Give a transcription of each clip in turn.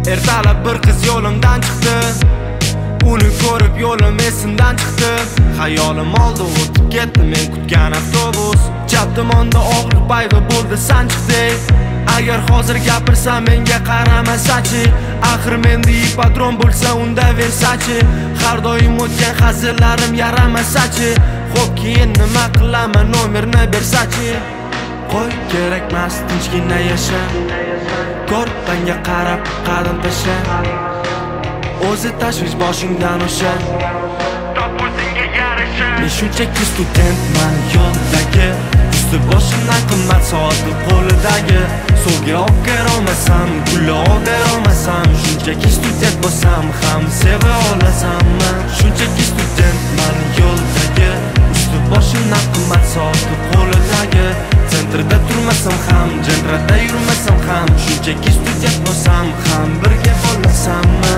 Ertalab bir qiz yo'limdan chiqdi, uni ko'rib yo'lim esimdan chiqdi. Xayolim oldi o'tib ketdi men kutgan avtobus. Chap tomonda og'riq paydo bo'ldi sanchiqdek. Agar hozir gapirsam menga qaramasachi, axir menda ipodrom bo'lsa unda Versace. Har doim o'tgan hazillarim yaramasachi, xo'p keyin nima qilaman, nomerni bersachi. Qo'y, kerakmas tinchgina yasha, ko'rpangga qarab qadam tasha. O'zi tashvish boshingdan o'sha, top o'zingga yarasha. Men shunchaki studentman yo'ldagi, usti boshimdan qimmat soati qo'lidagi. Suvga olib berolmasam, gulni olib berolmasam, shunchaki student bo'lsam ham seva olasammi? Shunchaki studentman yo'ldagi, usti boshimdan qimmat soati qo'lidagi. Sentrda turmasam ham, jentrada yurmasam ham, shunchaki student bo'lsam ham birga bo'lmasammi?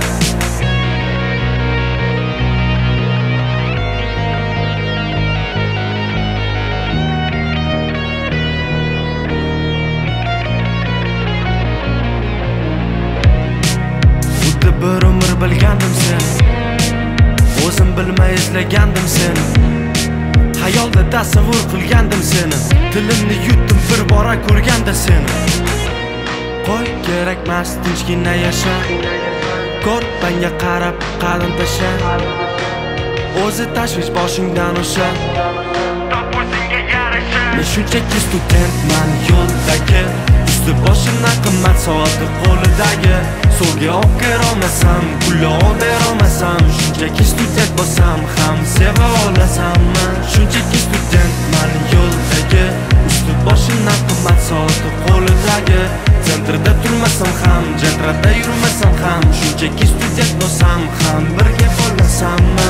Bir umr bilgandim seni, o'zim bilmay izlagandim seni. Hayolda tasavvur qilgandim seni, tilimni yutdim bir bora ko'rganda seni. Qo'y, kerakmas tinchgina yasha, ko'rpangga qarab qadam tasha. O'zi tashvish boshingdan o'sha, top o'zingga yarasha. Men shunchaki studentman yo'ldagi, usti boshimdan qimmat soati qo'lidagi. Suvga olib berolmasam, gulni olib berolmasam, shunchaki student bo'lsam ham seva olasammi? Shunchaki studentman yo'ldagi, usti boshimdan qimmat soati qo'lidagi. Sentrda turmasam ham, jentrada yurmasam ham, shunchaki student bo'lsam ham birga bo'lmasammi?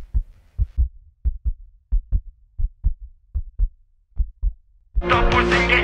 Top o'zingga